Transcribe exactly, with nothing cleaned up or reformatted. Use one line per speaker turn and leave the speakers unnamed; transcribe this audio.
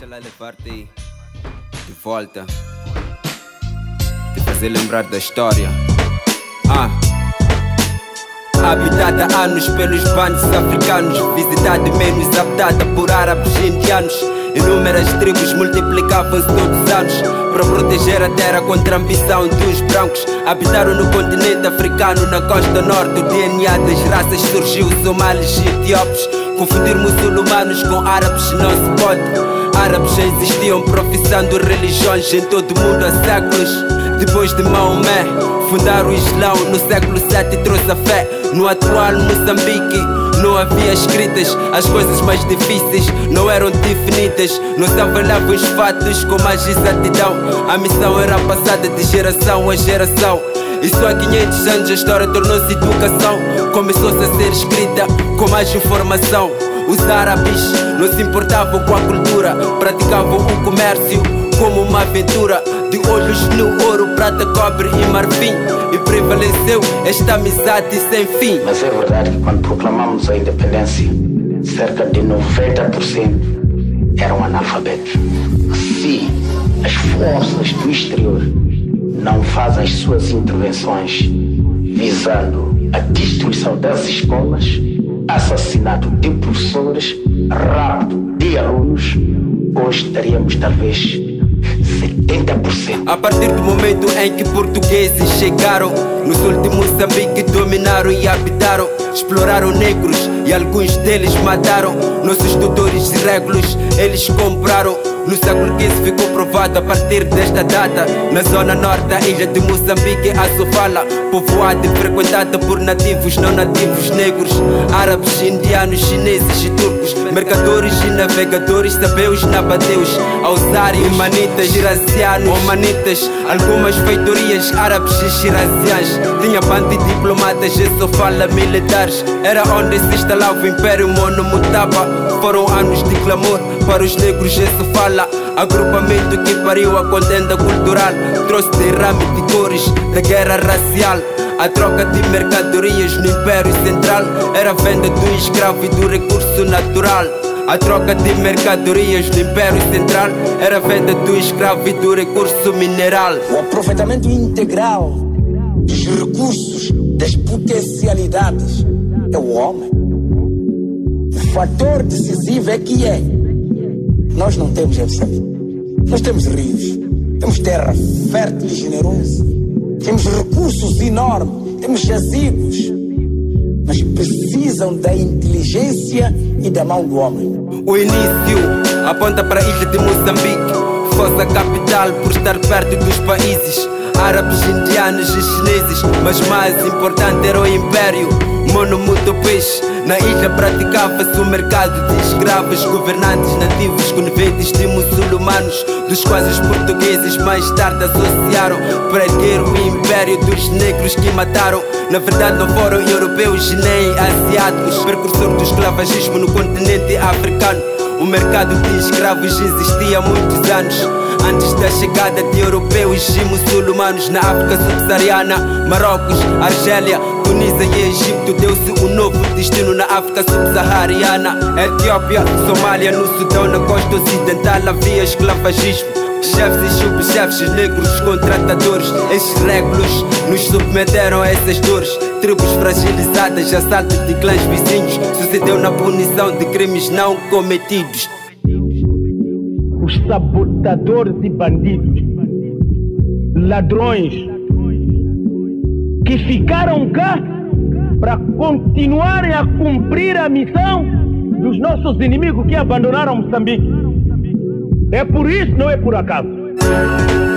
Deixa lá levar-te aí de volta, te fazer lembrar da história. Ah. Habitada há anos pelos bandos africanos, visitada menos habitada por árabes e indianos. Inúmeras tribos multiplicavam-se todos os anos para proteger a terra contra a ambição dos brancos. Habitaram no continente africano, na costa norte. O D N A das raças surgiu, somalis e etiópios. Confundir muçulmanos com árabes não se pode. Árabes já existiam professando religiões em todo o mundo há séculos. Depois de Maomé, fundaram o Islão. No século sete trouxe a fé. No atual Moçambique não havia escritas. As coisas mais difíceis não eram definidas. Não se avaliavam os fatos com mais exatidão. A missão era passada de geração a geração. E só há quinhentos anos a história tornou-se educação. Começou-se a ser escrita com mais informação. Os árabes não se importavam com a cultura, praticavam o comércio como uma aventura. De olhos no ouro, prata, cobre e marfim. E prevaleceu esta amizade sem fim.
Mas é verdade que quando proclamamos a independência, cerca de noventa por cento eram analfabetos. Se as forças do exterior não fazem as suas intervenções visando a destruição das escolas, assassinato de professores, rapto de alunos, hoje estaríamos talvez setenta por cento.
A partir do momento em que portugueses chegaram no sul de Moçambique, dominaram e habitaram, exploraram negros e alguns deles mataram. Nossos doutores e régulos eles compraram. No século quinze ficou provado a partir desta data. Na zona norte da ilha de Moçambique há Sofala, povoada e frequentada por nativos, não nativos negros, árabes, indianos, chineses e turcos, mercadores e navegadores, sabeus, nabateus, ausários, manitas, girazianos, omanitas, algumas feitorias árabes e giraziãs. Tinha bando de diplomatas e Sofala militares. Era onde se instalava o Império Monomotapa. Foram anos de clamor para os negros em Sofala. Agrupamento que pariu a contenda cultural. Trouxe derrame de cores da guerra racial. A troca de mercadorias no Império Central era a venda do escravo e do recurso natural. A troca de mercadorias no Império Central era a venda do escravo e do recurso mineral.
O aproveitamento integral dos recursos, das potencialidades, é o homem. O fator decisivo é que é. Nós não temos essa. Nós temos rios, temos terra fértil e generosa, temos recursos enormes, temos jazigos, mas precisam da inteligência e da mão do homem.
O início aponta para a ilha de Moçambique, fosse a capital por estar perto dos países árabes, indianos e chineses, mas mais importante era o Império Monomotopês. Na ilha praticava-se o mercado de escravos, governantes nativos, coniventes de muçulmanos, dos quais os portugueses mais tarde associaram para erguer o império dos negros que mataram. Na verdade não foram europeus e nem asiáticos, precursor do esclavagismo no continente africano. O mercado de escravos existia há muitos anos, antes da chegada de europeus e muçulmanos. Na África subsaariana, Marrocos, Argélia, Tunísia e Egito deu-se um novo destino. Na África subsaariana, Etiópia, Somália, no Sudão, na costa ocidental havia esclavagismo. Chefes e subchefes, negros contratadores, estes régulos nos submeteram a essas dores. Tribos fragilizadas, assalto de clãs vizinhos, sucedeu na punição de crimes não cometidos.
Os sabotadores e bandidos, ladrões, que ficaram cá para continuarem a cumprir a missão dos nossos inimigos que abandonaram Moçambique. É por isso, não é por acaso.